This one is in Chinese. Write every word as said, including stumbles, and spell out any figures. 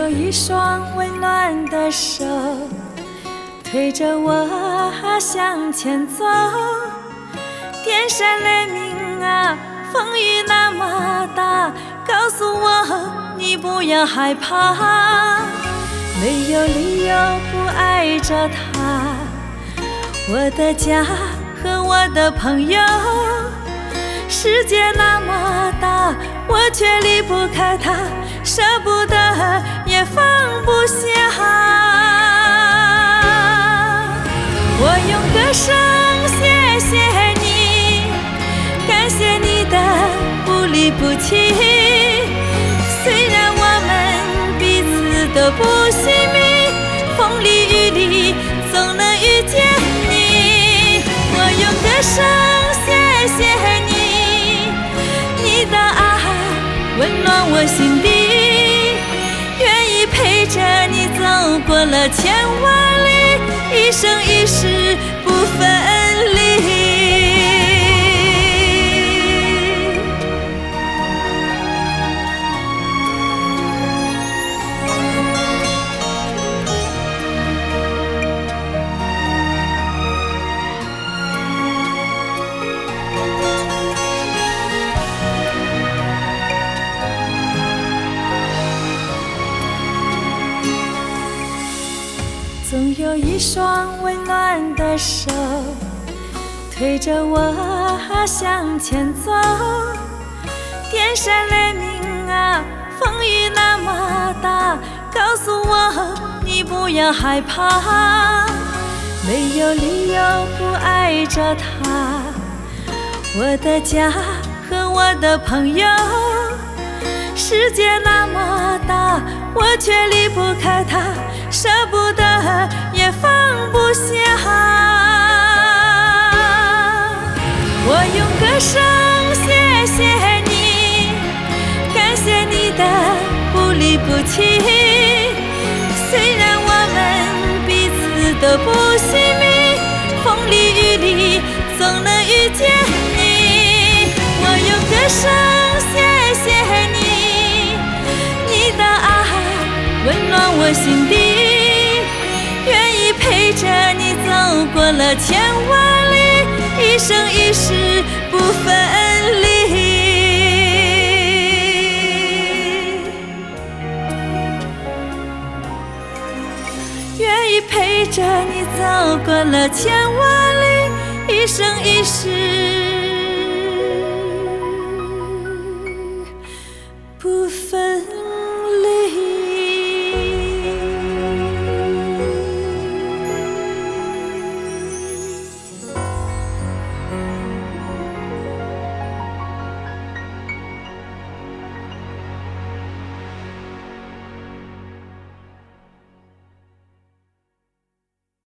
有一双温暖的手推着我向前走，电闪雷鸣啊，风雨那么大，告诉我你不要害怕，没有理由不爱着他，我的家和我的朋友，世界那么大，我却离不开他，舍不得也放不下。我用歌声谢谢你，感谢你的不离不弃，虽然我们彼此都不惜命，风里雨里总能遇见你。我用歌声谢谢你，你的爱温暖我心底，愿意陪着你走过了千万里，一生一世不分离。总有一双温暖的手推着我向前走，电闪雷鸣啊，风雨那么大，告诉我你不要害怕，没有理由不爱着他，我的家和我的朋友，世界那么大，我却离不开他，舍不得也放不下。我用歌声谢谢你，感谢你的不离不弃，虽然我们彼此都不惜命，风里雨里总能遇见你。我用歌声谢谢你，你的爱温暖我心底，愿意陪着你走过了千万里，一生一世不分离。愿意陪着你走过了千万里，一生一世